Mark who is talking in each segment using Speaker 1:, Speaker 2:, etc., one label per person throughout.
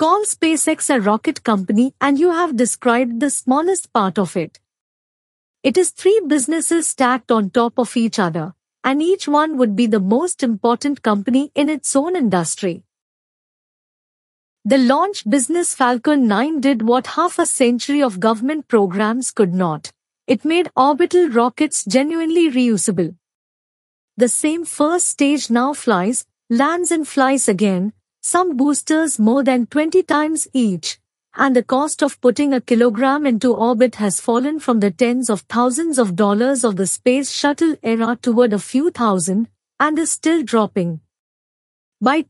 Speaker 1: Call SpaceX a rocket company and you have described the smallest part of it. It is three businesses stacked on top of each other, and each one would be the most important company in its own industry. The launch business Falcon 9 did what half a century of government programs could not. It made orbital rockets genuinely reusable. The same first stage now flies, lands and flies again, some boosters more than 20 times each, and the cost of putting a kilogram into orbit has fallen from the tens of thousands of dollars of the space shuttle era toward a few thousand, and is still dropping. By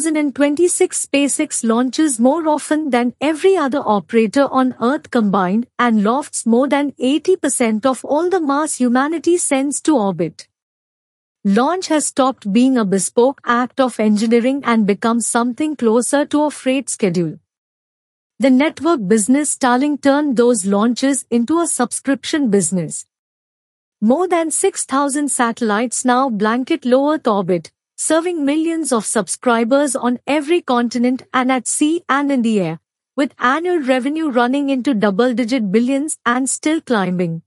Speaker 1: 2026, SpaceX launches more often than every other operator on Earth combined and lofts more than 80% of all the mass humanity sends to orbit. Launch has stopped being a bespoke act of engineering and become something closer to a freight schedule. The network business Starlink turned those launches into a subscription business. More than 6,000 satellites now blanket low Earth orbit, serving millions of subscribers on every continent and at sea and in the air, with annual revenue running into double-digit billions and still climbing.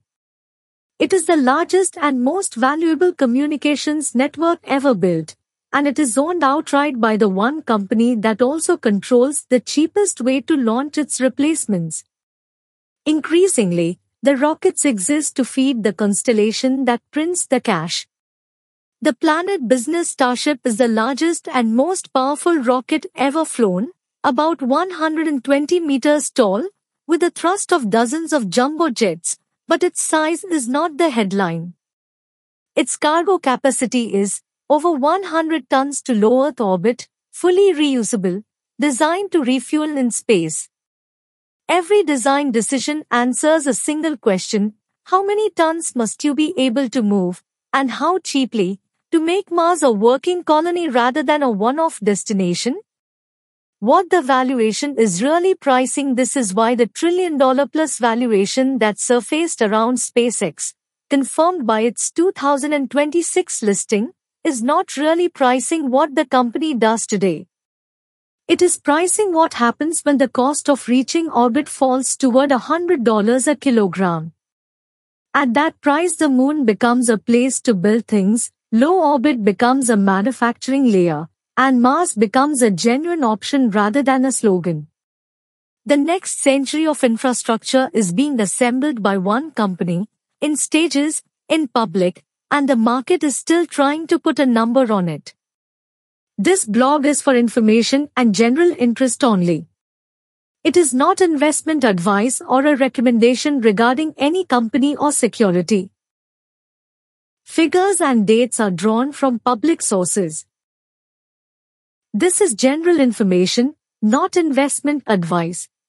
Speaker 1: It is the largest and most valuable communications network ever built, and it is owned outright by the one company that also controls the cheapest way to launch its replacements. Increasingly, the rockets exist to feed the constellation that prints the cash. The Planet business Starship is the largest and most powerful rocket ever flown, about 120 meters tall, with a thrust of dozens of jumbo jets, but its size is not the headline. Its cargo capacity is over 100 tons to low Earth orbit, fully reusable, designed to refuel in space. Every design decision answers a single question: how many tons must you be able to move, and how cheaply, to make Mars a working colony rather than a one-off destination? What the valuation is really pricing this is why the $1 trillion-plus valuation that surfaced around SpaceX, confirmed by its 2026 listing, is not really pricing what the company does today. It is pricing what happens when the cost of reaching orbit falls toward $100 a kilogram. At that price, the moon becomes a place to build things, low orbit becomes a manufacturing layer, and Mars becomes a genuine option rather than a slogan. The next century of infrastructure is being assembled by one company, in stages, in public, and the market is still trying to put a number on it. This blog is for information and general interest only. It is not investment advice or a recommendation regarding any company or security. Figures and dates are drawn from public sources. This is general information, not investment advice.